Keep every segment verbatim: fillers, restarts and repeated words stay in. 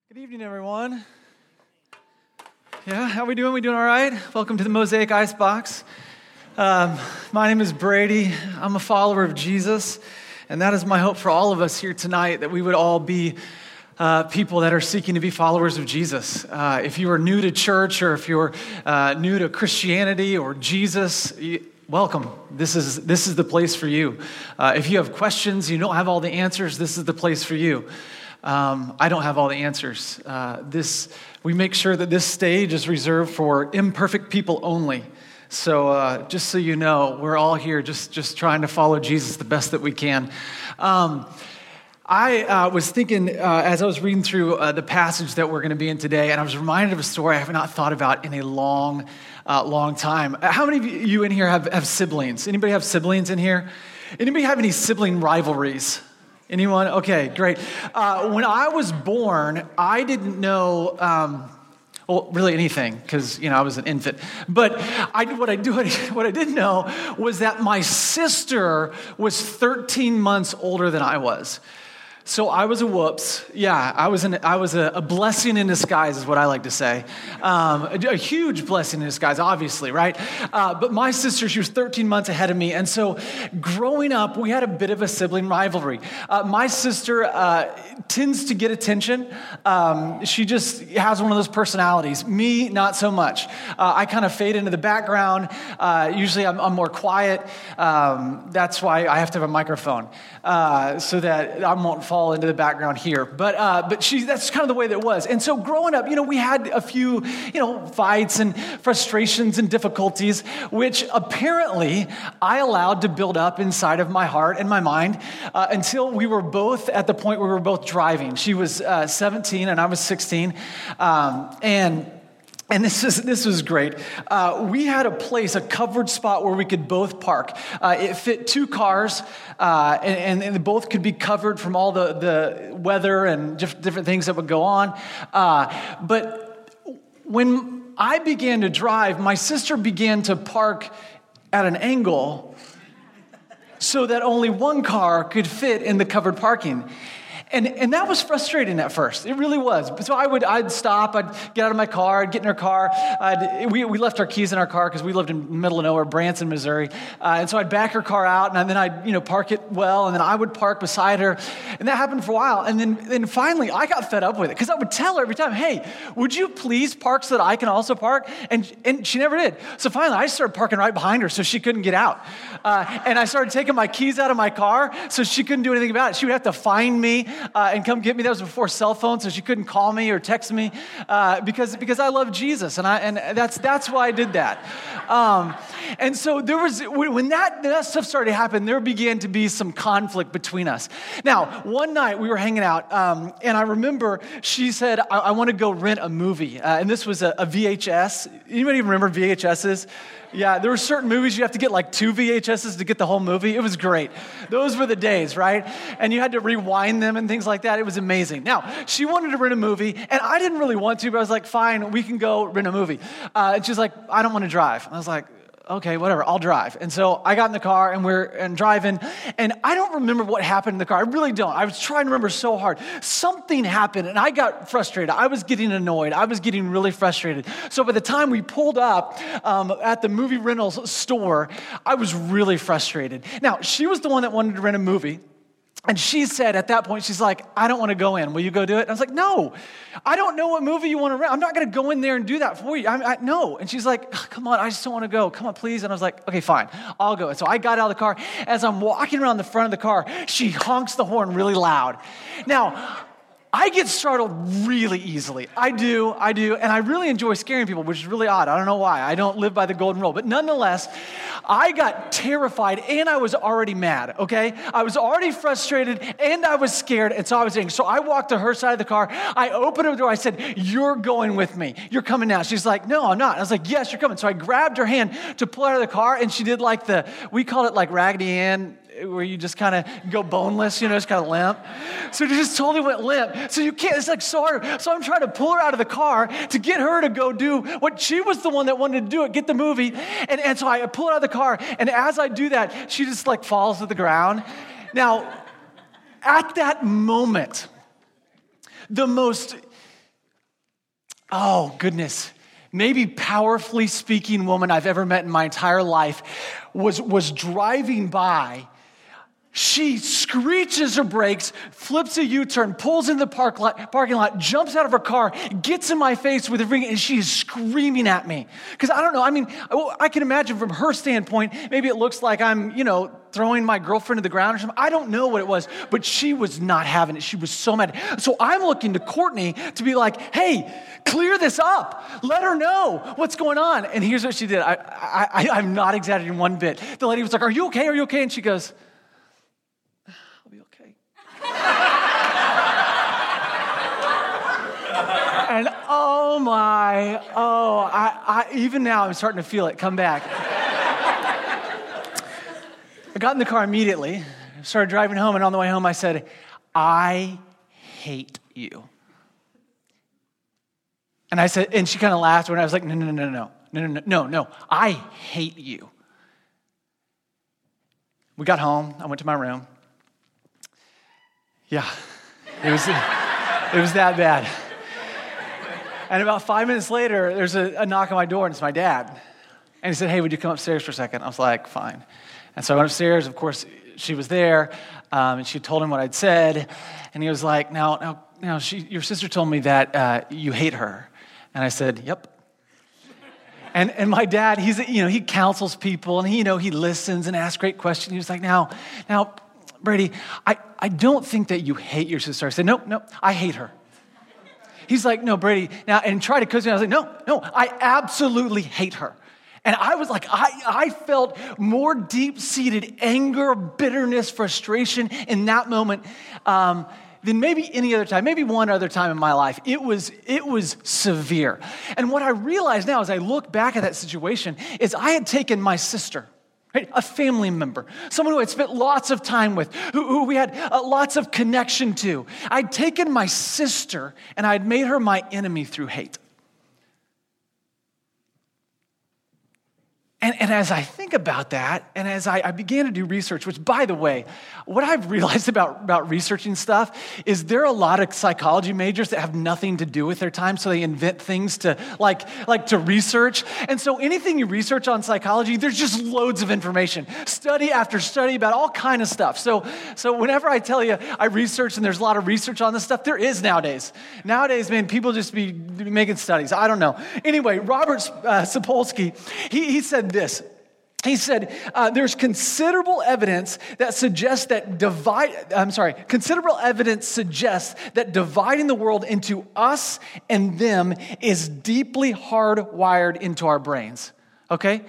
Good evening, everyone. Yeah, how we doing? We doing all right? Welcome to the Mosaic Icebox. Um, my name is Brady. I'm a follower of Jesus, and that is my hope for all of us here tonight, that we would all be uh, people that are seeking to be followers of Jesus. Uh, if you are new to church, or if you're uh, new to Christianity or Jesus, you, welcome. This is this is the place for you. Uh, if you have questions, you don't have all the answers, this is the place for you. Um, I don't have all the answers. Uh, this we make sure that this stage is reserved for imperfect people only. So uh, just so you know, we're all here just, just trying to follow Jesus the best that we can. Um, I uh, was thinking uh, as I was reading through uh, the passage that we're going to be in today, and I was reminded of a story I have not thought about in a long, uh, long time. How many of you in here have, have siblings? Anybody have siblings in here? Anybody have any sibling rivalries? Anyone? Okay, great. Uh, when I was born, I didn't know, um, well, really anything, because you know I was an infant. But I, what I do, what I didn't know was that my sister was thirteen months older than I was. So I was a whoops. Yeah, I was an, I was a, a blessing in disguise, is what I like to say. Um, a, a huge blessing in disguise, obviously, right? Uh, but my sister, she was thirteen months ahead of me, and so growing up, we had a bit of a sibling rivalry. Uh, my sister uh, tends to get attention. Um, she just has one of those personalities. Me, not so much. Uh, I kind of fade into the background. Uh, usually, I'm, I'm more quiet. Um, that's why I have to have a microphone, uh, so that I won't fall into the background here, but uh, but she that's kind of the way that it was. And so growing up, you know, we had a few, you know, fights and frustrations and difficulties, which apparently I allowed to build up inside of my heart and my mind uh, until we were both at the point where we were both driving. She was uh, seventeen and I was sixteen, um, and. And this is this was great. Uh, we had a place, a covered spot where we could both park. Uh, it fit two cars, uh, and, and both could be covered from all the, the weather and different things that would go on. Uh, but when I began to drive, my sister began to park at an angle so that only one car could fit in the covered parking. And and that was frustrating at first. It really was. So I would I'd stop. I'd get out of my car. I'd get in her car. I'd, we we left our keys in our car because we lived in the middle of nowhere, Branson, Missouri. Uh, and so I'd back her car out, and then I'd you know park it well, and then I would park beside her. And that happened for a while. And then then finally I got fed up with it because I would tell her every time, "Hey, would you please park so that I can also park?" And and she never did. So finally I started parking right behind her so she couldn't get out. Uh, and I started taking my keys out of my car so she couldn't do anything about it. She would have to find me. Uh, and come get me. That was before cell phones, so she couldn't call me or text me uh, because because I love Jesus, and I and that's that's why I did that. Um, and so there was when that that stuff started to happen, there began to be some conflict between us. Now, one night we were hanging out, um, and I remember she said, "I, I want to go rent a movie," uh, and this was a, a V H S. Anybody remember V H S's? Yeah, there were certain movies you have to get like two V H S's to get the whole movie. It was great. Those were the days, right? And you had to rewind them and things like that. It was amazing. Now, she wanted to rent a movie, and I didn't really want to, but I was like, fine, we can go rent a movie. Uh, and she's like, I don't want to drive. And I was like, okay, whatever, I'll drive. And so I got in the car, and we're and driving, and I don't remember what happened in the car. I really don't. I was trying to remember so hard. Something happened, and I got frustrated. I was getting annoyed. I was getting really frustrated. So by the time we pulled up um, at the movie rentals store, I was really frustrated. Now, she was the one that wanted to rent a movie. And she said at that point, she's like, I don't want to go in. Will you go do it? And I was like, no, I don't know what movie you want to rent. I'm not going to go in there and do that for you. I, I, no. And she's like, come on, I just don't want to go. Come on, please. And I was like, okay, fine, I'll go. And so I got out of the car. As I'm walking around the front of the car, she honks the horn really loud. Now, I get startled really easily. I do, I do, and I really enjoy scaring people, which is really odd. I don't know why. I don't live by the golden rule. But nonetheless, I got terrified, and I was already mad, okay? I was already frustrated, and I was scared, and so I was angry. So I walked to her side of the car. I opened her door. I said, you're going with me. You're coming now. She's like, no, I'm not. I was like, yes, you're coming. So I grabbed her hand to pull her out of the car, and she did like the, we call it like Raggedy Ann, where you just kind of go boneless, you know, just kind of limp. So she just totally went limp. So you can't, it's like so hard. So I'm trying to pull her out of the car to get her to go do what she was the one that wanted to do it, get the movie. And, and so I pull her out of the car, and as I do that, she just like falls to the ground. Now, at that moment, the most oh goodness, maybe powerfully speaking woman I've ever met in my entire life was, was driving by. She screeches her brakes, flips a U-turn, pulls in the park lot, parking lot, jumps out of her car, gets in my face with a ring, and she's screaming at me. Because I don't know, I mean, I can imagine from her standpoint, maybe it looks like I'm, you know, throwing my girlfriend to the ground or something. I don't know what it was, but she was not having it. She was so mad. So I'm looking to Courtney to be like, hey, clear this up. Let her know what's going on. And here's what she did. I, I, I'm not exaggerating one bit. The lady was like, are you okay? Are you okay? And she goes, and oh my, oh, I, I, even now I'm starting to feel it come back. I got in the car immediately, started driving home, and on the way home I said, I hate you. And I said, and she kind of laughed when I was like, no, no, no, no, no, no, no, no, I hate you. We got home, I went to my room. Yeah, it was, it was that bad. And about five minutes later, there's a, a knock on my door, and it's my dad. And he said, hey, would you come upstairs for a second? I was like, fine. And so I went upstairs. Of course, she was there, um, and she told him what I'd said. And he was like, now, now, now, she, your sister told me that uh, you hate her. And I said, yep. And and my dad, he's you know he counsels people, and he you know he listens and asks great questions. He was like, now, now, Brady, I, I don't think that you hate your sister. I said, nope, nope, I hate her. He's like, no, Brady, now, and tried to coach me. I was like, no, no, I absolutely hate her. And I was like, I, I felt more deep-seated anger, bitterness, frustration in that moment um, than maybe any other time, maybe one other time in my life. It was, it was severe. And what I realize now as I look back at that situation is I had taken my sister, right, a family member, someone who I'd spent lots of time with, who, who we had uh, lots of connection to. I'd taken my sister and I'd made her my enemy through hate. And, and as I think about that, and as I, I began to do research, which, by the way, what I've realized about, about researching stuff is there are a lot of psychology majors that have nothing to do with their time, so they invent things to like, like to research. And so anything you research on psychology, there's just loads of information, study after study about all kind of stuff. So, so whenever I tell you I research and there's a lot of research on this stuff, there is nowadays. Nowadays, man, people just be making studies. I don't know. Anyway, Robert uh, Sapolsky, he, he said this. He said, uh, there's considerable evidence that suggests that divide, I'm sorry, considerable evidence suggests that dividing the world into us and them is deeply hardwired into our brains. Okay?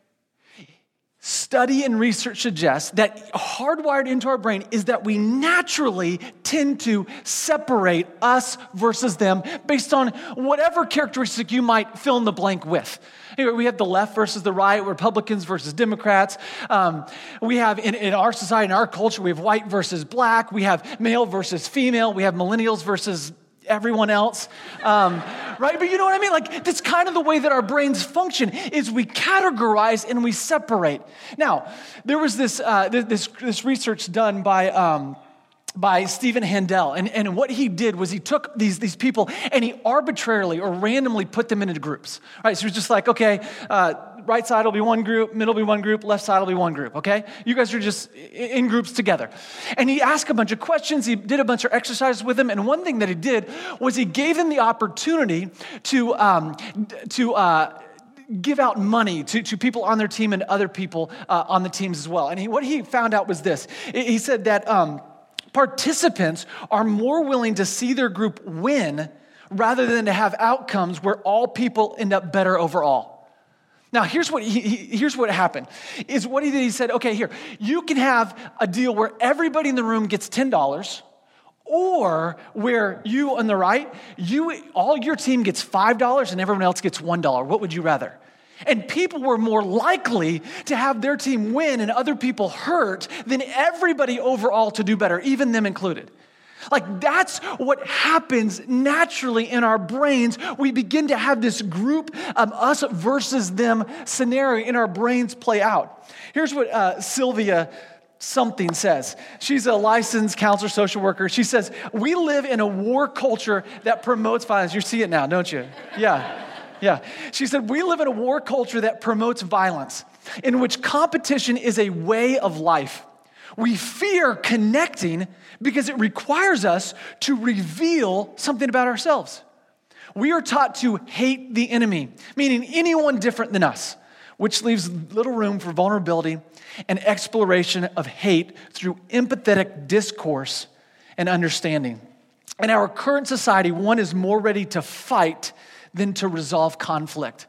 Study and research suggests that hardwired into our brain is that we naturally tend to separate us versus them based on whatever characteristic you might fill in the blank with. Anyway, we have the left versus the right, Republicans versus Democrats. Um, we have in, in our society, in our culture, we have white versus black. We have male versus female. We have millennials versus everyone else, um, right? But you know what I mean? Like, that's kind of the way that our brains function, is we categorize and we separate. Now, there was this uh, this this research done by um, by Stephen Handel, and, and what he did was he took these these people and he arbitrarily or randomly put them into groups, right? So he was just like, okay, uh, right side will be one group, middle will be one group, left side will be one group, okay? You guys are just in groups together. And he asked a bunch of questions, he did a bunch of exercises with them, and one thing that he did was he gave them the opportunity to, um, to uh, give out money to, to people on their team and other people uh, on the teams as well. And he, what he found out was this. He said that um, participants are more willing to see their group win rather than to have outcomes where all people end up better overall. Now, here's what he, he, here's what happened, is what he did. He said, okay, here, you can have a deal where everybody in the room gets ten dollars, or where you on the right, you all your team gets five dollars and everyone else gets one dollar. What would you rather? And people were more likely to have their team win and other people hurt than everybody overall to do better, even them included. Like, that's what happens naturally in our brains. We begin to have this group, um, us versus them scenario in our brains play out. Here's what uh, Sylvia something says. She's a licensed counselor, social worker. She says, we live in a war culture that promotes violence. You see it now, don't you? Yeah, yeah. She said, we live in a war culture that promotes violence, in which competition is a way of life. We fear connecting because it requires us to reveal something about ourselves. We are taught to hate the enemy, meaning anyone different than us, which leaves little room for vulnerability and exploration of hate through empathetic discourse and understanding. In our current society, one is more ready to fight than to resolve conflict.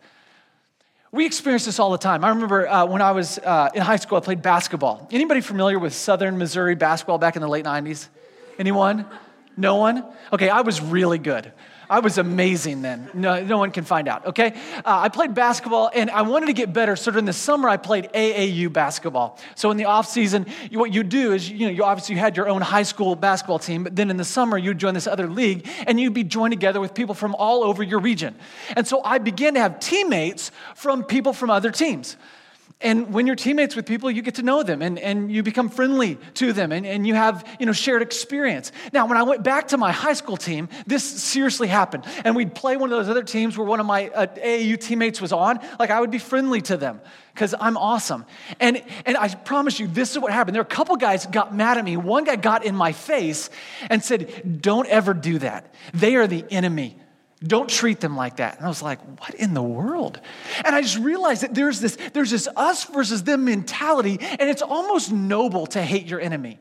We experience this all the time. I remember uh, when I was uh, in high school, I played basketball. Anybody familiar with Southern Missouri basketball back in the late nineties? Anyone? No one? Okay, I was really good. I was amazing then. No, no one can find out, okay? Uh, I played basketball, and I wanted to get better, so during the summer, I played A A U basketball. So in the off season, you, what you do is, you know, you obviously you had your own high school basketball team, but then in the summer, you'd join this other league, and you'd be joined together with people from all over your region. And so I began to have teammates from people from other teams. And when you're teammates with people, you get to know them and, and you become friendly to them and, and you have, you know, shared experience. Now, when I went back to my high school team, this seriously happened. And we'd play one of those other teams where one of my uh, A A U teammates was on. Like, I would be friendly to them because I'm awesome. And, and I promise you, this is what happened. There were a couple guys got mad at me. One guy got in my face and said, don't ever do that. They are the enemy. Don't treat them like that. And I was like, what in the world? And I just realized that there's this, there's this us versus them mentality, and it's almost noble to hate your enemy.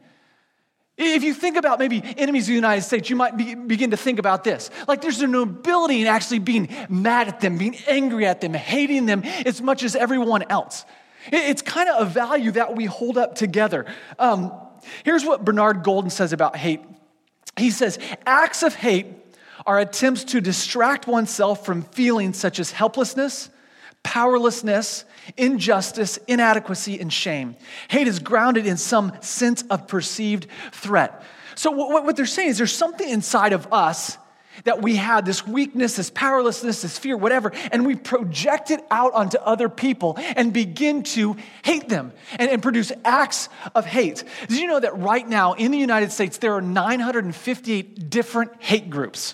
If you think about maybe enemies of the United States, you might be, begin to think about this. Like, there's a nobility in actually being mad at them, being angry at them, hating them as much as everyone else. It's kind of a value that we hold up together. Um, here's what Bernard Golden says about hate. He says, acts of hate are attempts to distract oneself from feelings such as helplessness, powerlessness, injustice, inadequacy, and shame. Hate is grounded in some sense of perceived threat. So what, what they're saying is there's something inside of us that we have, this weakness, this powerlessness, this fear, whatever, and we project it out onto other people and begin to hate them and, and produce acts of hate. Did you know that right now in the United States, there are nine hundred fifty-eight different hate groups?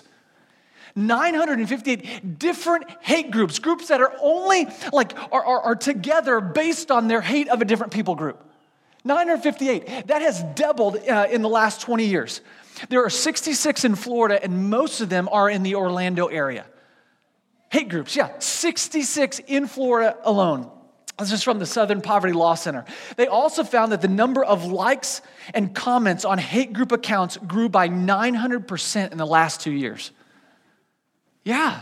nine hundred fifty-eight different hate groups, groups that are only like, are, are, are together based on their hate of a different people group. nine hundred fifty-eight. That has doubled uh, in the last twenty years. There are sixty-six in Florida, and most of them are in the Orlando area. Hate groups, yeah, sixty-six in Florida alone. This is from the Southern Poverty Law Center. They also found that the number of likes and comments on hate group accounts grew by nine hundred percent in the last two years. Yeah,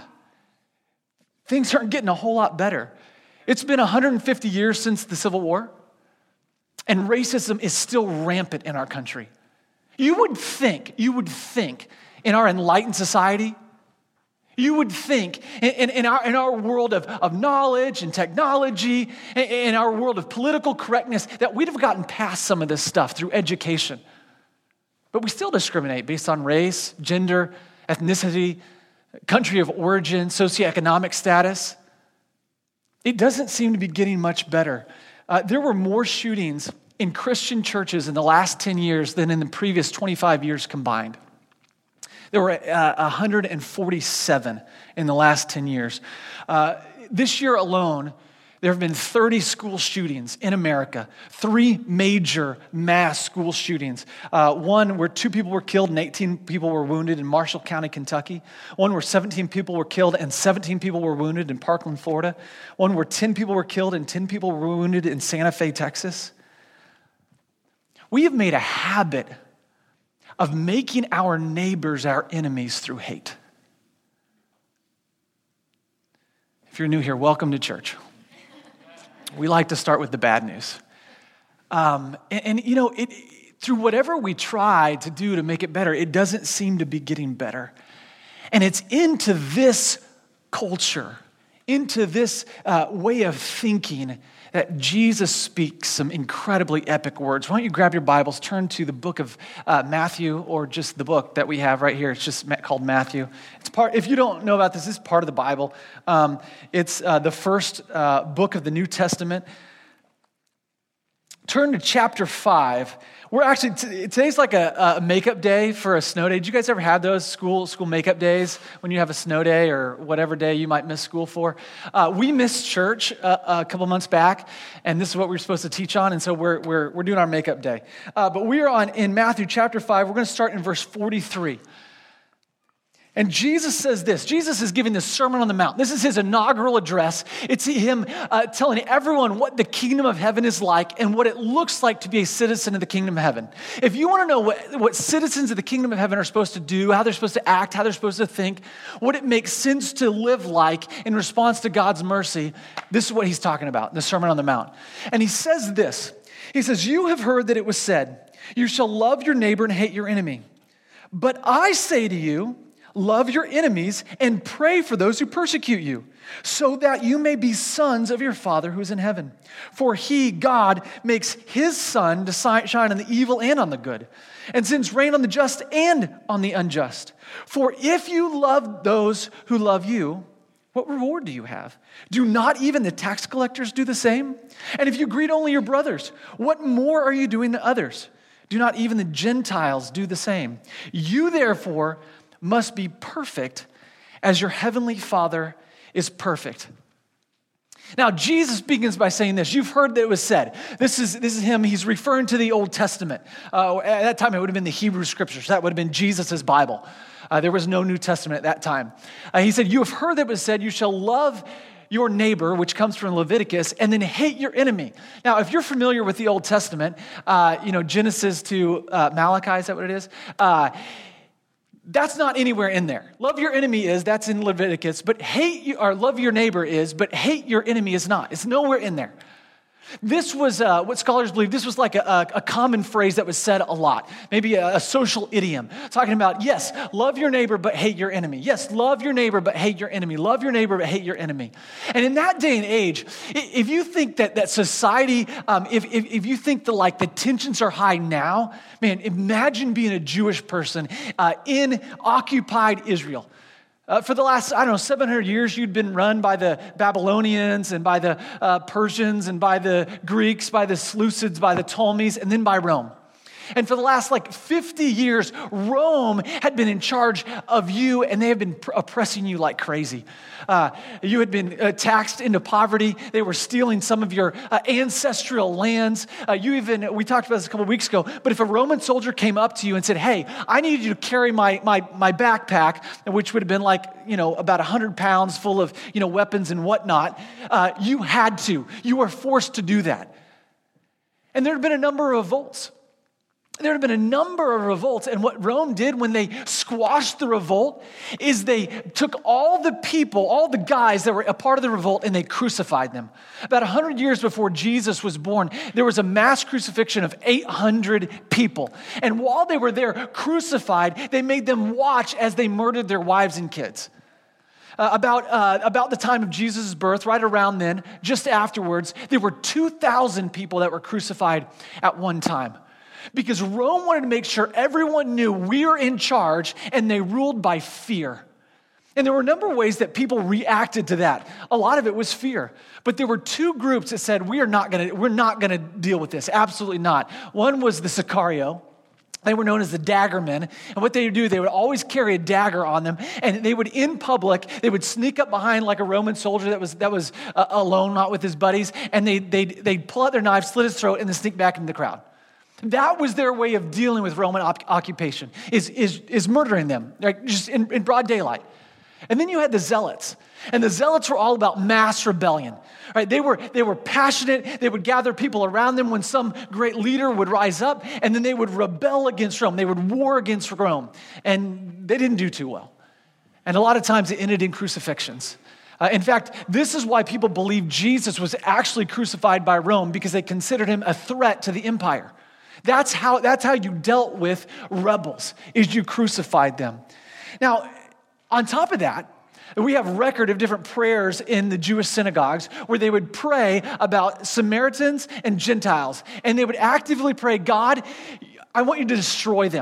things aren't getting a whole lot better. It's been one hundred fifty years since the Civil War, and racism is still rampant in our country. You would think, you would think in our enlightened society, you would think in, in, our, in our world of, of knowledge and technology, in, in our world of political correctness, that we'd have gotten past some of this stuff through education. But we still discriminate based on race, gender, ethnicity, country of origin, socioeconomic status. It doesn't seem to be getting much better. Uh, there were more shootings in Christian churches in the last ten years than in the previous twenty-five years combined. There were uh, one hundred forty-seven in the last ten years. Uh, this year alone, there have been thirty school shootings in America, three major mass school shootings. Uh, one where two people were killed and eighteen people were wounded in Marshall County, Kentucky. One where seventeen people were killed and seventeen people were wounded in Parkland, Florida. One where ten people were killed and ten people were wounded in Santa Fe, Texas. We have made a habit of making our neighbors our enemies through hate. If you're new here, welcome to church. We like to start with the bad news. Um, and, and, you know, it, through whatever we try to do to make it better, it doesn't seem to be getting better. And it's into this culture, into this uh, way of thinking that Jesus speaks some incredibly epic words. Why don't you grab your Bibles, turn to the book of uh, Matthew, or just the book that we have right here. It's just called Matthew. It's part. If you don't know about this, this is part of the Bible. Um, it's uh, the first uh, book of the New Testament. turn to chapter five. We're actually, t- today's like a, a makeup day for a snow day. Did you guys ever have those school school makeup days when you have a snow day or whatever day you might miss school for? Uh, we missed church a, a couple months back, and this is what we were supposed to teach on, and so we're we're, we're doing our makeup day. Uh, but we are on in Matthew chapter five. We're going to start in verse forty-three. And Jesus says this. Jesus is giving the Sermon on the Mount. This is his inaugural address. It's him uh, telling everyone what the kingdom of heaven is like and what it looks like to be a citizen of the kingdom of heaven. If you want to know what, what citizens of the kingdom of heaven are supposed to do, how they're supposed to act, how they're supposed to think, what it makes sense to live like in response to God's mercy, this is what he's talking about, the Sermon on the Mount. And he says this. He says, "You have heard that it was said, 'You shall love your neighbor and hate your enemy.' But I say to you, love your enemies and pray for those who persecute you, so that you may be sons of your Father who is in heaven. For he, God, makes his sun to shine on the evil and on the good, and sends rain on the just and on the unjust. For if you love those who love you, what reward do you have? Do not even the tax collectors do the same? And if you greet only your brothers, what more are you doing than others? Do not even the Gentiles do the same? You therefore must be perfect as your heavenly Father is perfect." Now, Jesus begins by saying this. You've heard that it was said. This is, this is him. He's referring to the Old Testament. Uh, at that time, it would have been the Hebrew Scriptures. That would have been Jesus' Bible. Uh, there was no New Testament at that time. Uh, he said, "You have heard that it was said, you shall love your neighbor," which comes from Leviticus, "and then hate your enemy." Now, if you're familiar with the Old Testament, uh, you know, Genesis to uh, Malachi, is that what it is? Uh, That's not anywhere in there. Love your enemy is, that's in Leviticus, but hate you, or love your neighbor is, but hate your enemy is not. It's nowhere in there. This was uh, what scholars believe, this was like a, a, a common phrase that was said a lot, maybe a, a social idiom, talking about, yes, love your neighbor, but hate your enemy. Yes, love your neighbor, but hate your enemy. Love your neighbor, but hate your enemy. And in that day and age, if you think that that society, um, if, if if you think that like the tensions are high now, man, imagine being a Jewish person uh, in occupied Israel. Uh, for the last, I don't know, seven hundred years, you'd been run by the Babylonians and by the uh, Persians and by the Greeks, by the Seleucids, by the Ptolemies, and then by Rome. And for the last like fifty years, Rome had been in charge of you, and they have been pr- oppressing you like crazy. Uh, you had been uh, taxed into poverty. They were stealing some of your uh, ancestral lands. Uh, you even, we talked about this a couple weeks ago, but if a Roman soldier came up to you and said, "Hey, I need you to carry my my my backpack," which would have been like, you know, about one hundred pounds full of, you know, weapons and whatnot, uh, you had to. You were forced to do that. And there had been a number of revolts. There had been a number of revolts, and what Rome did when they squashed the revolt is they took all the people, all the guys that were a part of the revolt, and they crucified them. About one hundred years before Jesus was born, there was a mass crucifixion of eight hundred people. And while they were there crucified, they made them watch as they murdered their wives and kids. Uh, about, uh, about the time of Jesus' birth, right around then, just afterwards, there were two thousand people that were crucified at one time. Because Rome wanted to make sure everyone knew we are in charge, and they ruled by fear. And there were a number of ways that people reacted to that. A lot of it was fear. But there were two groups that said, we are not going to, we're not going to deal with this. Absolutely not. One was the Sicario. They were known as the daggermen. And what they would do, they would always carry a dagger on them. And they would, in public, they would sneak up behind like a Roman soldier that was that was uh, alone, not with his buddies. And they, they'd, they'd pull out their knives, slit his throat, and then sneak back into the crowd. That was their way of dealing with Roman op- occupation, is, is, is murdering them, like just in, in broad daylight. And then you had the Zealots. And the Zealots were all about mass rebellion. Right? They were, they were passionate. They would gather people around them when some great leader would rise up, and then they would rebel against Rome. They would war against Rome. And they didn't do too well. And a lot of times it ended in crucifixions. Uh, in fact, this is why people believe Jesus was actually crucified by Rome, because they considered him a threat to the empire. That's how, that's how you dealt with rebels, is you crucified them. Now, on top of that, we have record of different prayers in the Jewish synagogues where they would pray about Samaritans and Gentiles. And they would actively pray, God, I want you to destroy them.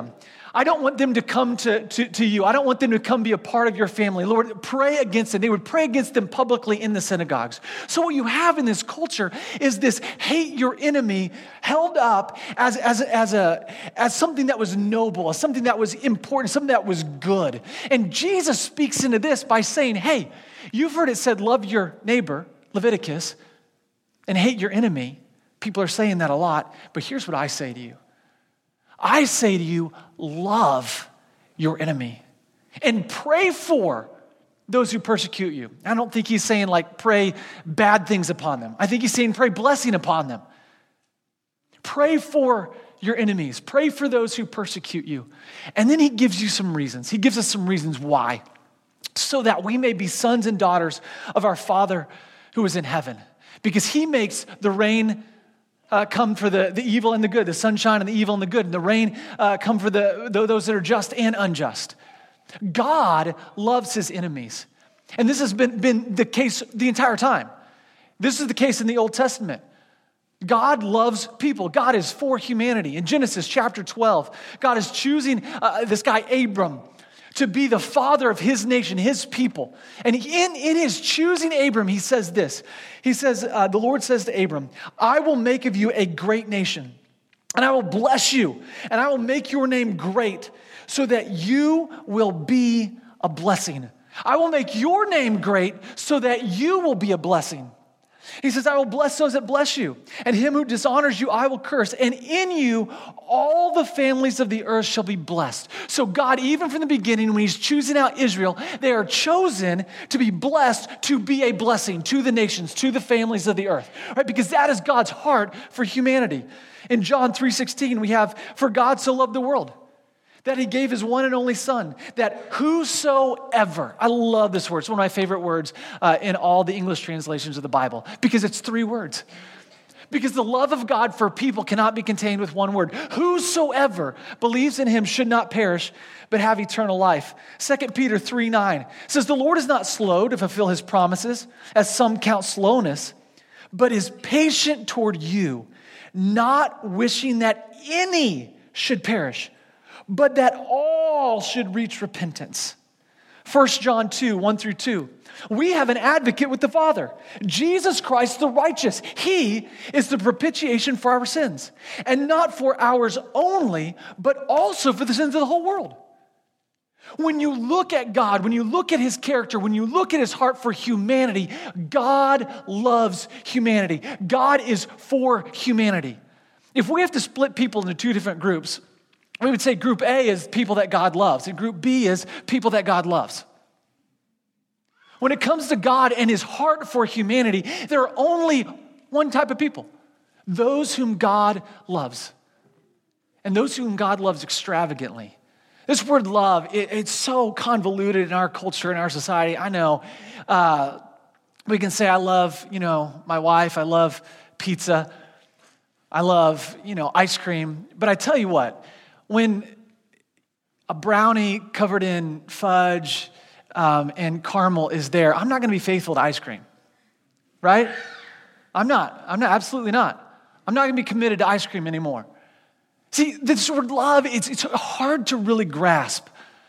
I don't want them to come to, to, to you. I don't want them to come be a part of your family. Lord, pray against them. They would pray against them publicly in the synagogues. So what you have in this culture is this hate your enemy held up as, as, as, a, as something that was noble, as something that was important, something that was good. And Jesus speaks into this by saying, hey, you've heard it said, love your neighbor, Leviticus, and hate your enemy. People are saying that a lot, but here's what I say to you. I say to you, love your enemy and pray for those who persecute you. I don't think he's saying like pray bad things upon them. I think he's saying pray blessing upon them. Pray for your enemies. Pray for those who persecute you. And then he gives you some reasons. He gives us some reasons why. So that we may be sons and daughters of our Father who is in heaven. Because he makes the rain Uh, come for the, the evil and the good, the sunshine and the evil and the good, and the rain uh, come for the, the those that are just and unjust. God loves his enemies. And this has been, been the case the entire time. This is the case in the Old Testament. God loves people. God is for humanity. In Genesis chapter twelve, God is choosing uh, this guy Abram to be the father of his nation, his people. And in, in his choosing Abram, he says this. He says, uh, the Lord says to Abram, I will make of you a great nation, and I will bless you, and I will make your name great, so that you will be a blessing. I will make your name great, so that you will be a blessing. He says, I will bless those that bless you, and him who dishonors you I will curse, and in you all the families of the earth shall be blessed. So God, even from the beginning, when he's choosing out Israel, they are chosen to be blessed, to be a blessing to the nations, to the families of the earth, right? Because that is God's heart for humanity. In John three sixteen, we have, for God so loved the world, that he gave his one and only son, that whosoever, I love this word, it's one of my favorite words uh, in all the English translations of the Bible, because it's three words. Because the love of God for people cannot be contained with one word. Whosoever believes in him should not perish, but have eternal life. Second Peter three nine says, the Lord is not slow to fulfill his promises, as some count slowness, but is patient toward you, not wishing that any should perish, but that all should reach repentance. First John two, one through two. We have an advocate with the Father, Jesus Christ the righteous. He is the propitiation for our sins, and not for ours only, but also for the sins of the whole world. When you look at God, when you look at his character, when you look at his heart for humanity, God loves humanity. God is for humanity. If we have to split people into two different groups, we would say group A is people that God loves, and group B is people that God loves. When it comes to God and his heart for humanity, there are only one type of people, those whom God loves, and those whom God loves extravagantly. This word love, it, it's so convoluted in our culture, in our society. I know uh, we can say, I love, you know, my wife, I love pizza, I love, you know, ice cream, but I tell you what, when a brownie covered in fudge um, and caramel is there, I'm not going to be faithful to ice cream, right? I'm not. I'm not. Absolutely not. I'm not going to be committed to ice cream anymore. See, this word love, it's, it's hard to really grasp.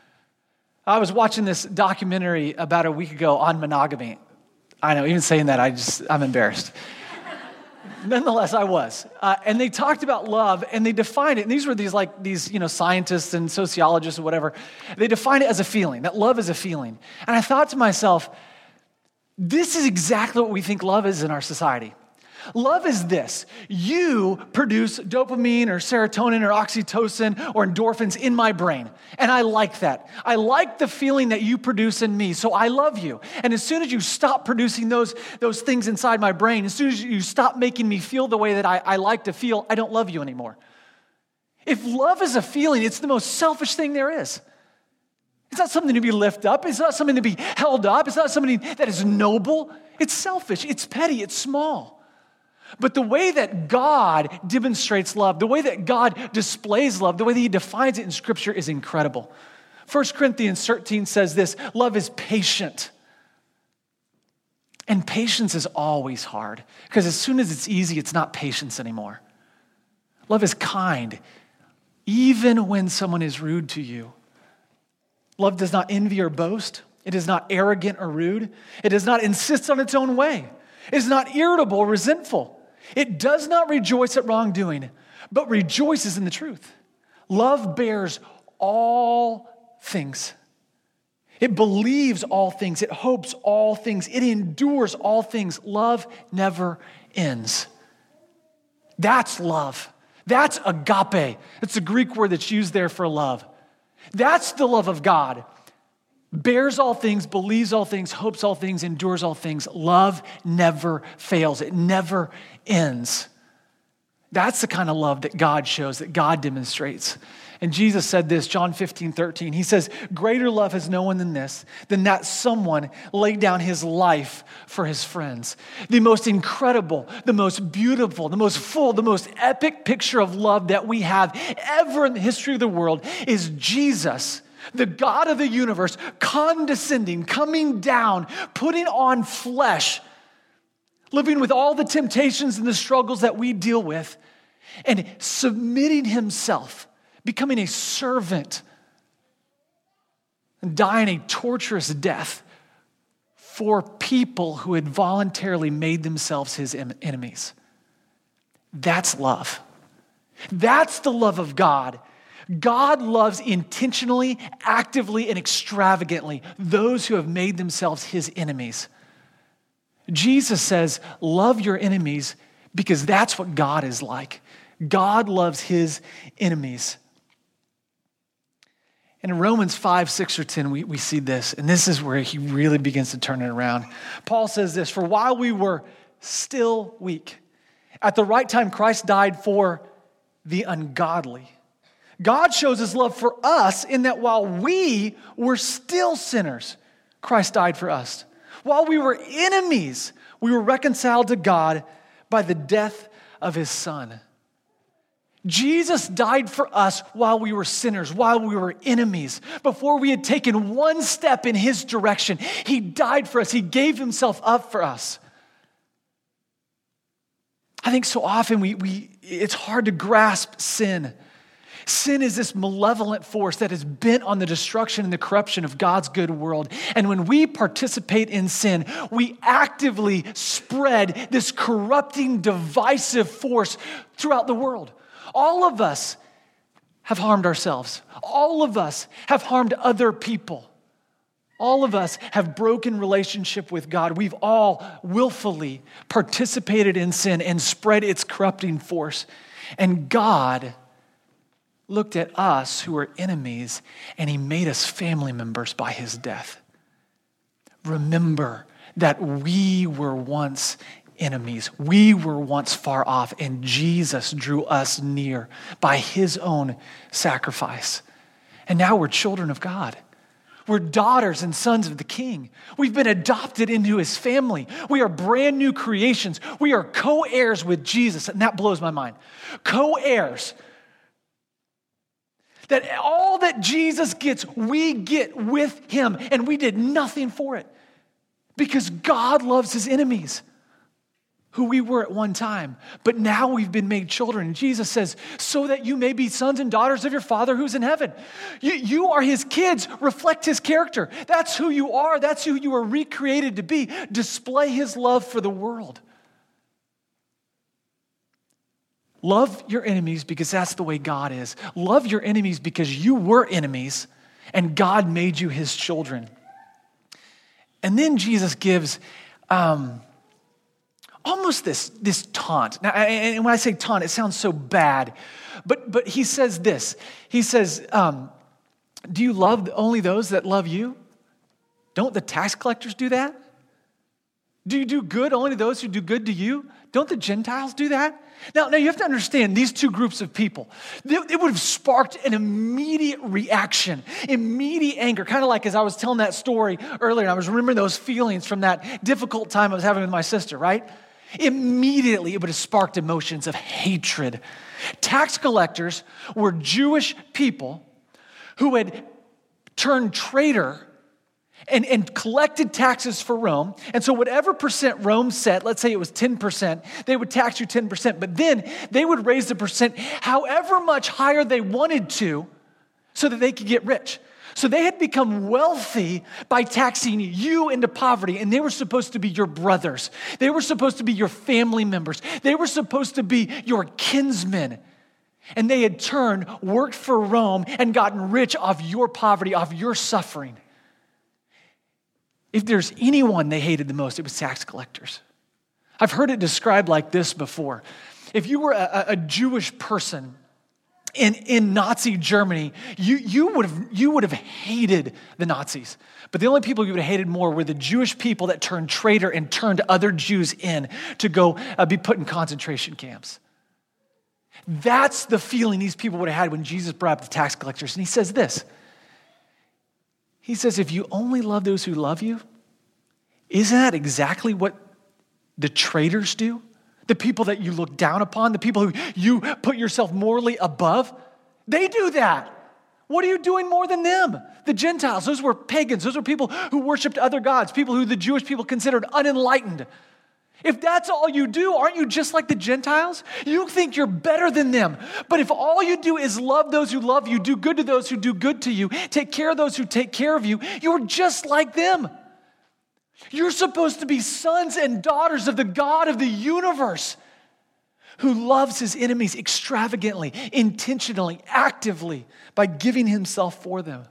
I was watching this documentary about a week ago on monogamy. I know, even saying that, I just, I'm embarrassed. Nonetheless, I was. Uh, and they talked about love, and they defined it. And these were these like these, you know, scientists and sociologists or whatever. They defined it as a feeling, that love is a feeling. And I thought to myself, this is exactly what we think love is in our society. Love is this. You produce dopamine or serotonin or oxytocin or endorphins in my brain. And I like that. I like the feeling that you produce in me. So I love you. And as soon as you stop producing those, those things inside my brain, as soon as you stop making me feel the way that I, I like to feel, I don't love you anymore. If love is a feeling, it's the most selfish thing there is. It's not something to be lifted up. It's not something to be held up. It's not something that is noble. It's selfish. It's petty. It's small. But the way that God demonstrates love, the way that God displays love, the way that he defines it in Scripture is incredible. First Corinthians thirteen says this, love is patient. And patience is always hard, because as soon as it's easy, it's not patience anymore. Love is kind. even when someone is rude to you. Love does not envy or boast. It is not arrogant or rude. It does not insist on its own way. It is not irritable or resentful. It does not rejoice at wrongdoing, but rejoices in the truth. Love bears all things. It believes all things. It hopes all things. It endures all things. Love never ends. That's love. That's agape. It's a Greek word that's used there for love. That's the love of God. Bears all things, believes all things, hopes all things, endures all things. Love never fails. It never ends. That's the kind of love that God shows, that God demonstrates. And Jesus said this, John fifteen, thirteen. He says, greater love has no one than this, than that someone laid down his life for his friends. The most incredible, the most beautiful, the most full, the most epic picture of love that we have ever in the history of the world is Jesus, the God of the universe, condescending, coming down, putting on flesh, living with all the temptations and the struggles that we deal with, and submitting himself, becoming a servant, and dying a torturous death for people who had voluntarily made themselves his enemies. That's love. That's the love of God. God loves intentionally, actively, and extravagantly those who have made themselves his enemies. Jesus says, love your enemies because that's what God is like. God loves his enemies. And in Romans five, six, or ten, we, we see this, and this is where he really begins to turn it around. Paul says this, for while we were still weak, at the right time Christ died for the ungodly. God shows his love for us in that while we were still sinners, Christ died for us. While we were enemies, we were reconciled to God by the death of his Son. Jesus died for us while we were sinners, while we were enemies. Before we had taken one step in his direction, he died for us. He gave himself up for us. I think so often we, we it's hard to grasp sin. Sin is this malevolent force that is bent on the destruction and the corruption of God's good world. And when we participate in sin, we actively spread this corrupting, divisive force throughout the world. All of us have harmed ourselves. All of us have harmed other people. All of us have broken relationship with God. We've all willfully participated in sin and spread its corrupting force. And God looked at us who were enemies, and he made us family members by his death. Remember that we were once enemies. We were once far off, and Jesus drew us near by his own sacrifice. And now we're children of God. We're daughters and sons of the King. We've been adopted into his family. We are brand new creations. We are co-heirs with Jesus, and that blows my mind. Co-heirs. That all that Jesus gets, we get with him, and we did nothing for it. Because God loves his enemies, who we were at one time. But now we've been made children. And Jesus says, so that you may be sons and daughters of your Father who's in heaven. You, you are his kids. Reflect his character. That's who you are. That's who you were recreated to be. Display his love for the world. Love your enemies because that's the way God is. Love your enemies because you were enemies and God made you his children. And then Jesus gives um, almost this, this taunt. Now, and when I say taunt, it sounds so bad. But, but he says this. He says, um, do you love only those that love you? Don't the tax collectors do that? Do you do good only to those who do good to you? Don't the Gentiles do that? Now, now you have to understand these two groups of people. It would have sparked an immediate reaction, immediate anger, kind of like as I was telling that story earlier, and I was remembering those feelings from that difficult time I was having with my sister, right? Immediately, it would have sparked emotions of hatred. Tax collectors were Jewish people who had turned traitor and, and collected taxes for Rome. And so whatever percent Rome set, let's say it was ten percent, they would tax you ten percent. But then they would raise the percent however much higher they wanted to so that they could get rich. So they had become wealthy by taxing you into poverty, and they were supposed to be your brothers. They were supposed to be your family members. They were supposed to be your kinsmen. And they had turned, worked for Rome, and gotten rich off your poverty, off your suffering. If there's anyone they hated the most, it was tax collectors. I've heard it described like this before. If you were a, a Jewish person in, in Nazi Germany, you, you, would have, you would have hated the Nazis. But the only people you would have hated more were the Jewish people that turned traitor and turned other Jews in to go uh, be put in concentration camps. That's the feeling these people would have had when Jesus brought up the tax collectors. And he says this. He says, if you only love those who love you, isn't that exactly what the traitors do? The people that you look down upon, the people who you put yourself morally above, they do that. What are you doing more than them? The Gentiles, those were pagans. Those were people who worshiped other gods, people who the Jewish people considered unenlightened. If that's all you do, aren't you just like the Gentiles? You think you're better than them. But if all you do is love those who love you, do good to those who do good to you, take care of those who take care of you, you're just like them. You're supposed to be sons and daughters of the God of the universe who loves his enemies extravagantly, intentionally, actively by giving himself for them.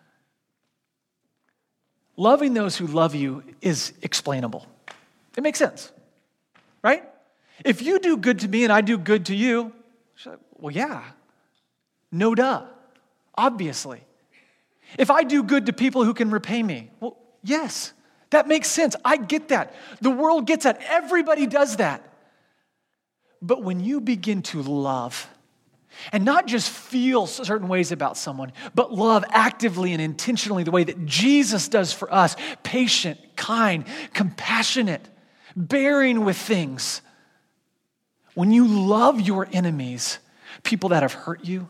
Loving those who love you is explainable. It makes sense. Right? If you do good to me and I do good to you, well, yeah. No duh. Obviously. If I do good to people who can repay me, well, yes. That makes sense. I get that. The world gets that. Everybody does that. But when you begin to love, and not just feel certain ways about someone, but love actively and intentionally the way that Jesus does for us, patient, kind, compassionate, bearing with things. When you love your enemies, people that have hurt you,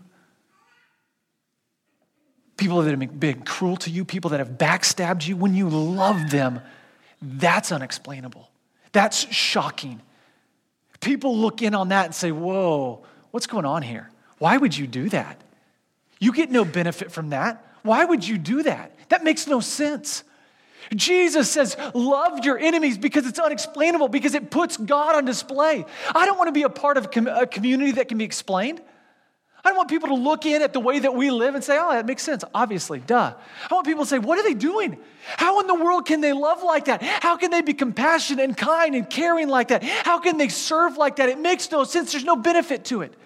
people that have been cruel to you, people that have backstabbed you, when you love them, that's unexplainable. That's shocking. People look in on that and say, whoa, what's going on here? Why would you do that? You get no benefit from that. Why would you do that? That makes no sense. Jesus says, love your enemies because it's unexplainable, because it puts God on display. I don't want to be a part of a community that can be explained. I don't want people to look in at the way that we live and say, oh, that makes sense. Obviously, duh. I want people to say, what are they doing? How in the world can they love like that? How can they be compassionate and kind and caring like that? How can they serve like that? It makes no sense. There's no benefit to it.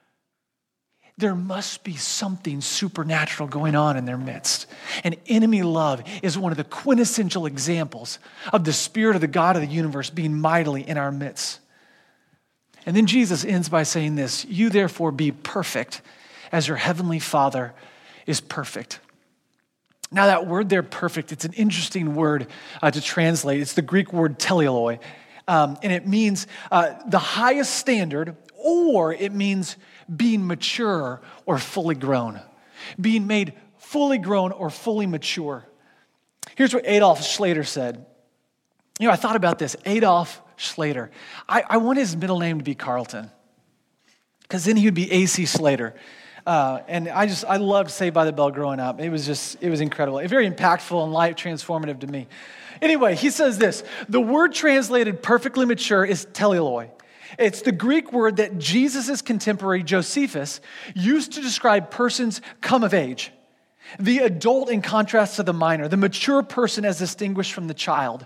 There must be something supernatural going on in their midst. And enemy love is one of the quintessential examples of the Spirit of the God of the universe being mightily in our midst. And then Jesus ends by saying this, you therefore be perfect as your heavenly Father is perfect. Now that word there, perfect, it's an interesting word uh, to translate. It's the Greek word teleoloi, um, and it means uh, the highest standard, or it means being mature or fully grown, being made fully grown or fully mature. Here's what Adolf Schlatter said. You know, I thought about this. Adolf Schlatter. I, I want his middle name to be Carlton, because then he would be A C Slater. Uh, and I just, I loved Saved by the Bell growing up. It was just, it was incredible. Very impactful and life transformative to me. Anyway, he says this, the word translated perfectly mature is teleoloi. It's the Greek word that Jesus' contemporary Josephus used to describe persons come of age. The adult in contrast to the minor, the mature person as distinguished from the child.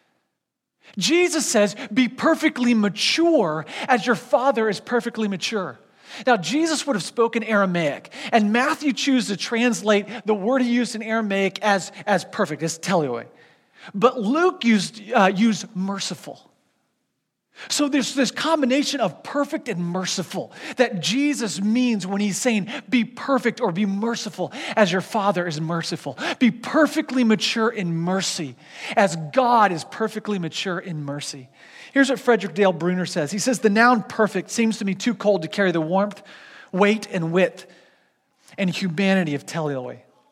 Jesus says, be perfectly mature as your Father is perfectly mature. Now, Jesus would have spoken Aramaic, and Matthew chooses to translate the word he used in Aramaic as, as perfect, as teleoi. But Luke used, uh, used merciful. So there's this combination of perfect and merciful that Jesus means when he's saying, be perfect or be merciful as your Father is merciful. Be perfectly mature in mercy as God is perfectly mature in mercy. Here's what Frederick Dale Bruner says. He says, the noun perfect seems to me too cold to carry the warmth, weight, and width and humanity of teleoi.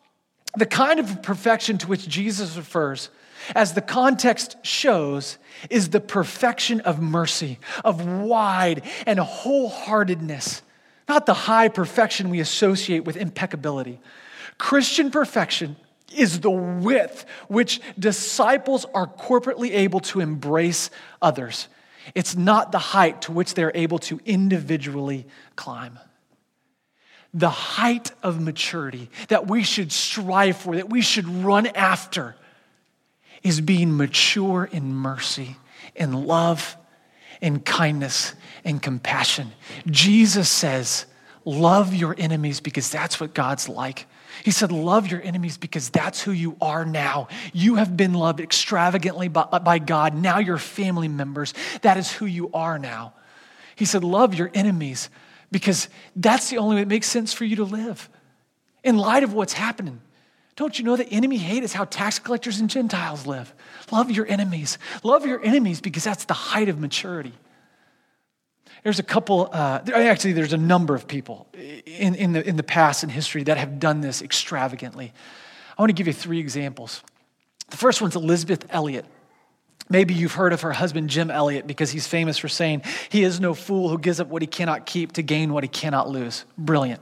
The kind of perfection to which Jesus refers, as the context shows, is the perfection of mercy, of wide and wholeheartedness, not the high perfection we associate with impeccability. Christian perfection is the width which disciples are corporately able to embrace others. It's not the height to which they're able to individually climb. The height of maturity that we should strive for, that we should run after, is being mature in mercy, in love, in kindness, in compassion. Jesus says, love your enemies because that's what God's like. He said, love your enemies because that's who you are now. You have been loved extravagantly by, by God. Now you're family members. That is who you are now. He said, love your enemies because that's the only way it makes sense for you to live. In light of what's happening, don't you know that enemy hate is how tax collectors and Gentiles live? Love your enemies. Love your enemies because that's the height of maturity. There's a couple, uh, actually there's a number of people in, in, the, in the past in history that have done this extravagantly. I want to give you three examples. The first one's Elizabeth Elliot. Maybe you've heard of her husband, Jim Elliot, because he's famous for saying, he is no fool who gives up what he cannot keep to gain what he cannot lose. Brilliant.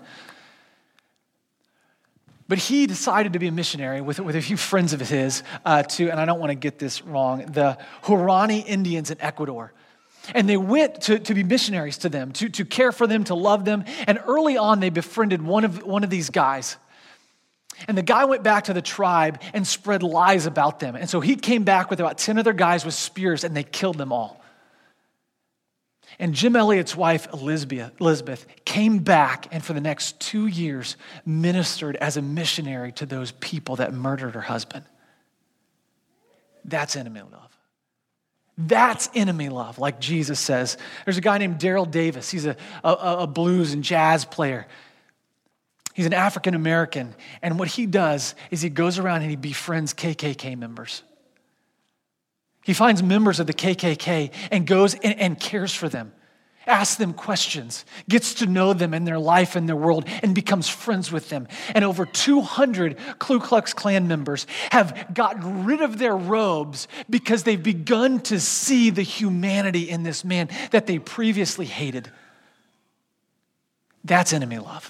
But he decided to be a missionary with, with a few friends of his uh, to, and I don't want to get this wrong, the Huaorani Indians in Ecuador. And they went to, to be missionaries to them, to, to care for them, to love them. And early on, they befriended one of, one of these guys. And the guy went back to the tribe and spread lies about them. And so he came back with about ten other guys with spears, and they killed them all. And Jim Elliot's wife, Elizabeth, Elizabeth, came back and for the next two years ministered as a missionary to those people that murdered her husband. That's enemy love. That's enemy love, like Jesus says. There's a guy named Daryl Davis. He's a, a, a blues and jazz player. He's an African American. And what he does is he goes around and he befriends K K K members. He finds members of the K K K and goes and, and cares for them, asks them questions, gets to know them in their life and their world, and becomes friends with them. And over two hundred Ku Klux Klan members have gotten rid of their robes because they've begun to see the humanity in this man that they previously hated. That's enemy love.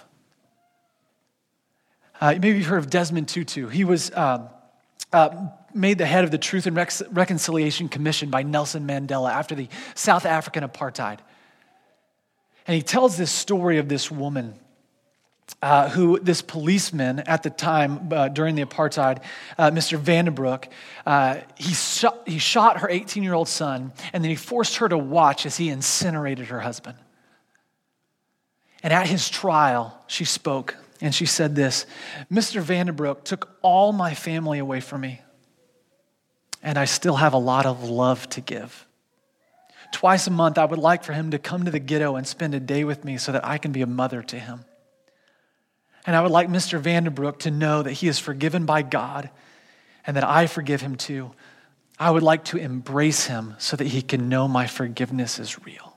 Uh, maybe you've heard of Desmond Tutu. He was um, uh, made the head of the Truth and Rec- Reconciliation Commission by Nelson Mandela after the South African apartheid. And he tells this story of this woman uh, who, this policeman at the time uh, during the apartheid, uh, Mister Vandenbroek, uh, he, shot, he shot her eighteen-year-old son, and then he forced her to watch as he incinerated her husband. And at his trial, she spoke, and she said this, Mister Vandenbroek took all my family away from me, and I still have a lot of love to give. Twice a month, I would like for him to come to the ghetto and spend a day with me so that I can be a mother to him. And I would like Mister Vandenbroek to know that he is forgiven by God and that I forgive him too. I would like to embrace him so that he can know my forgiveness is real.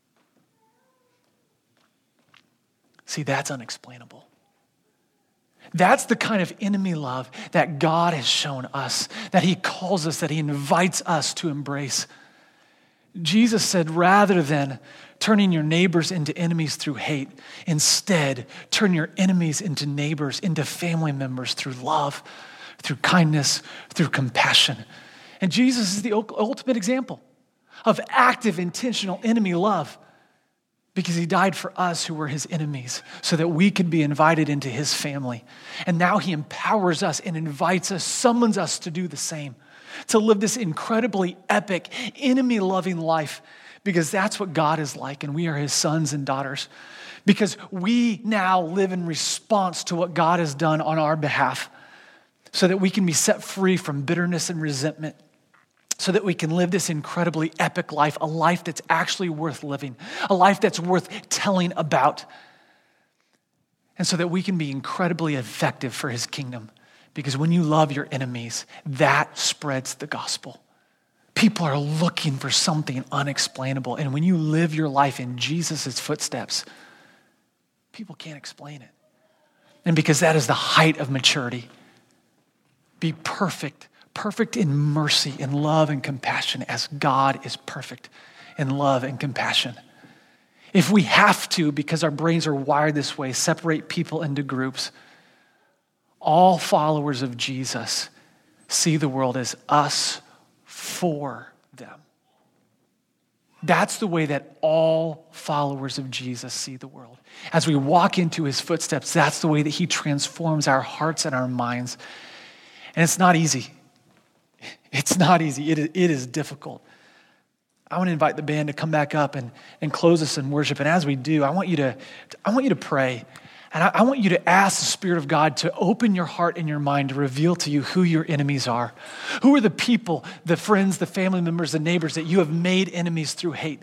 See, that's unexplainable. That's the kind of enemy love that God has shown us, that he calls us, that he invites us to embrace. Jesus said, rather than turning your neighbors into enemies through hate, instead, turn your enemies into neighbors, into family members through love, through kindness, through compassion. And Jesus is the ultimate example of active, intentional enemy love because he died for us who were his enemies so that we could be invited into his family. And now he empowers us and invites us, summons us to do the same, to live this incredibly epic, enemy-loving life because that's what God is like and we are his sons and daughters. Because we now live in response to what God has done on our behalf so that we can be set free from bitterness and resentment, so that we can live this incredibly epic life, a life that's actually worth living, a life that's worth telling about, and so that we can be incredibly effective for his kingdom. Because when you love your enemies, that spreads the gospel. People are looking for something unexplainable. And when you live your life in Jesus' footsteps, people can't explain it. And because that is the height of maturity, be perfect, perfect in mercy and love and compassion as God is perfect in love and compassion. If we have to, because our brains are wired this way, separate people into groups, all followers of Jesus see the world as us for them. That's the way that all followers of Jesus see the world. As we walk into his footsteps, that's the way that he transforms our hearts and our minds. And it's not easy. It's not easy. It is, it is difficult. I want to invite the band to come back up and, and close us in worship. And as we do, I want you to, I want you to pray. And I, I want you to ask the Spirit of God to open your heart and your mind to reveal to you who your enemies are. Who are the people, the friends, the family members, the neighbors that you have made enemies through hate?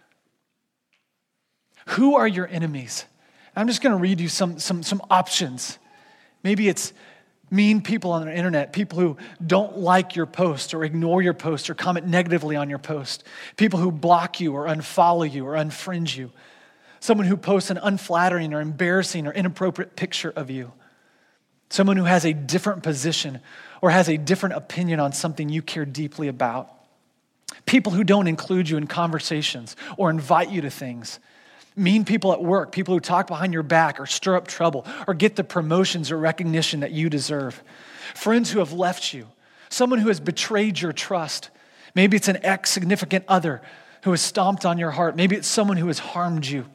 Who are your enemies? I'm just going to read you some, some, some options. Maybe it's mean people on the internet, people who don't like your post or ignore your post or comment negatively on your post, people who block you or unfollow you or unfriend you, someone who posts an unflattering or embarrassing or inappropriate picture of you, someone who has a different position or has a different opinion on something you care deeply about, people who don't include you in conversations or invite you to things, mean people at work, people who talk behind your back or stir up trouble or get the promotions or recognition that you deserve. Friends who have left you, someone who has betrayed your trust. Maybe it's an ex-significant other who has stomped on your heart. Maybe it's someone who has harmed you.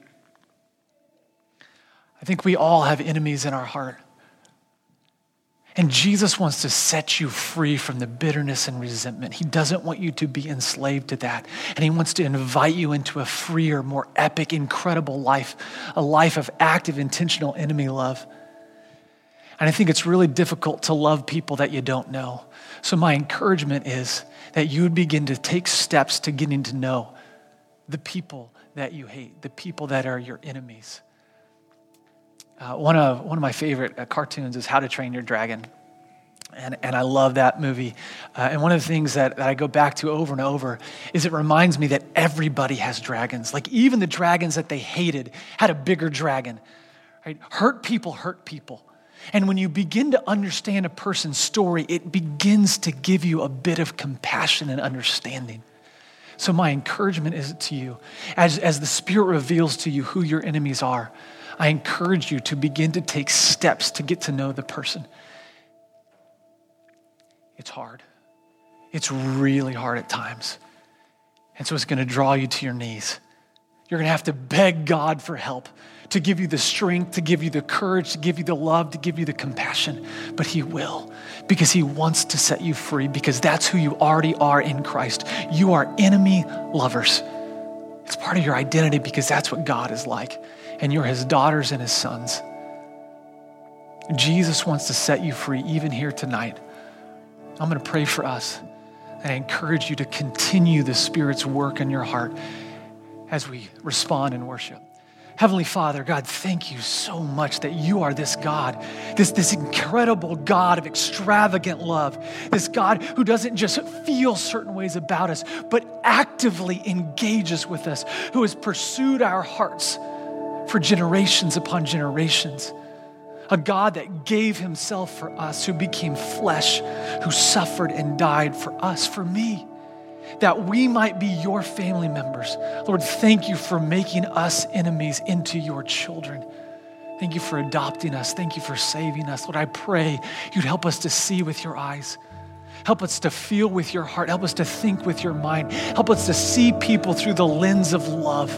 I think we all have enemies in our heart. And Jesus wants to set you free from the bitterness and resentment. He doesn't want you to be enslaved to that. And he wants to invite you into a freer, more epic, incredible life, a life of active, intentional enemy love. And I think it's really difficult to love people that you don't know. So my encouragement is that you would begin to take steps to getting to know the people that you hate, the people that are your enemies. Uh, one of one of my favorite uh, cartoons is How to Train Your Dragon. And, and I love that movie. Uh, and one of the things that, that I go back to over and over is it reminds me that everybody has dragons. Like even the dragons that they hated had a bigger dragon. Right? Hurt people hurt people. And when you begin to understand a person's story, it begins to give you a bit of compassion and understanding. So my encouragement is to you, as, as the Spirit reveals to you who your enemies are, I encourage you to begin to take steps to get to know the person. It's hard. It's really hard at times. And so it's going to draw you to your knees. You're going to have to beg God for help, to give you the strength, to give you the courage, to give you the love, to give you the compassion. But he will, because he wants to set you free, because that's who you already are in Christ. You are enemy lovers. It's part of your identity because that's what God is like. And you're his daughters and his sons. Jesus wants to set you free even here tonight. I'm going to pray for us. And I encourage you to continue the Spirit's work in your heart as we respond in worship. Heavenly Father, God, thank you so much that you are this God, this, this incredible God of extravagant love, this God who doesn't just feel certain ways about us, but actively engages with us, who has pursued our hearts for generations upon generations. A God that gave himself for us, who became flesh, who suffered and died for us, for me, that we might be your family members. Lord, thank you for making us enemies into your children. Thank you for adopting us. Thank you for saving us. Lord, I pray you'd help us to see with your eyes. Help us to feel with your heart. Help us to think with your mind. Help us to see people through the lens of love.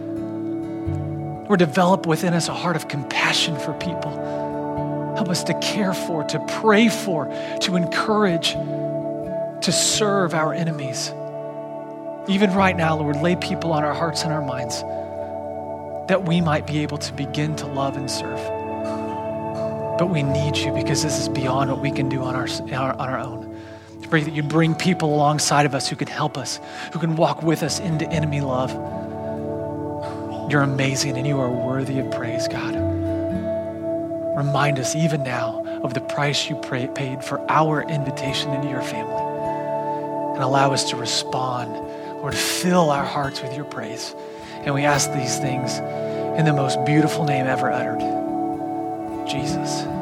Or develop within us a heart of compassion for people. Help us to care for, to pray for, to encourage, to serve our enemies. Even right now, Lord, lay people on our hearts and our minds that we might be able to begin to love and serve. But we need you because this is beyond what we can do on our, on our own. I pray that you bring people alongside of us who can help us, who can walk with us into enemy love. You're amazing and you are worthy of praise, God. Remind us even now of the price you paid for our invitation into your family. And allow us to respond. Lord, fill our hearts with your praise. And we ask these things in the most beautiful name ever uttered, Jesus.